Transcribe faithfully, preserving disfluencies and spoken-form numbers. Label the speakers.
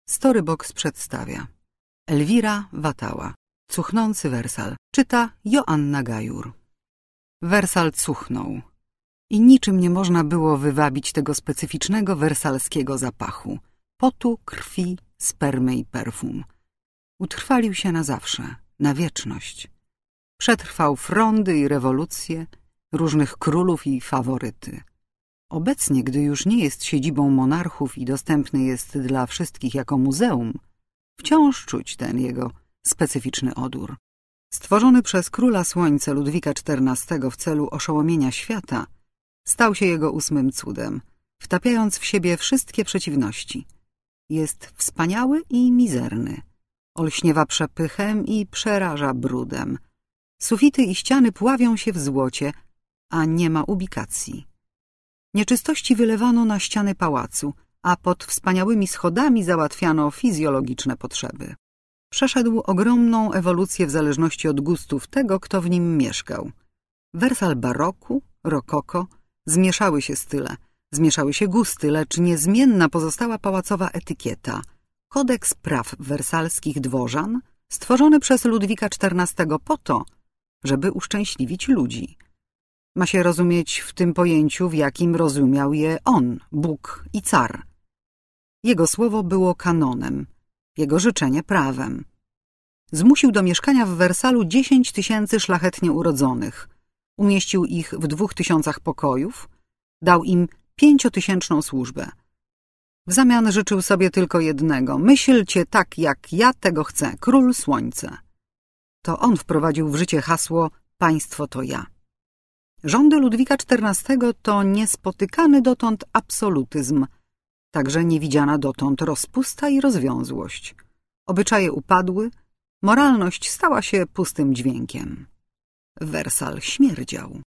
Speaker 1: Storybox przedstawia Elwira Watała. Cuchnący Wersal. Czyta Joanna Gajur. Wersal cuchnął i niczym nie można było wywabić tego specyficznego wersalskiego zapachu. Potu, krwi, spermy i perfum. Utrwalił się na zawsze, na wieczność. Przetrwał frondy i rewolucje, różnych królów i faworyty. Obecnie, gdy już nie jest siedzibą monarchów i dostępny jest dla wszystkich jako muzeum, wciąż czuć ten jego specyficzny odór. Stworzony przez króla słońca Ludwika czternastego w celu oszołomienia świata, stał się jego ósmym cudem, wtapiając w siebie wszystkie przeciwności. Jest wspaniały i mizerny. Olśniewa przepychem i przeraża brudem. Sufity i ściany pławią się w złocie, a nie ma ubikacji. Nieczystości wylewano na ściany pałacu, a pod wspaniałymi schodami załatwiano fizjologiczne potrzeby. Przeszedł ogromną ewolucję w zależności od gustów tego, kto w nim mieszkał. Wersal baroku, rokoko, zmieszały się style, zmieszały się gusty, lecz niezmienna pozostała pałacowa etykieta. Kodeks praw wersalskich dworzan, stworzony przez Ludwika czternastego po to, żeby uszczęśliwić ludzi. Ma się rozumieć w tym pojęciu, w jakim rozumiał je on, Bóg i car. Jego słowo było kanonem, jego życzenie prawem. Zmusił do mieszkania w Wersalu dziesięć tysięcy szlachetnie urodzonych. Umieścił ich w dwóch tysiącach pokojów, dał im pięciotysięczną służbę. W zamian życzył sobie tylko jednego: myślcie tak, jak ja tego chcę, król słońca. To on wprowadził w życie hasło państwo to ja. Rządy Ludwika czternastego to niespotykany dotąd absolutyzm, także niewidziana dotąd rozpusta i rozwiązłość. Obyczaje upadły, moralność stała się pustym dźwiękiem. Wersal śmierdział.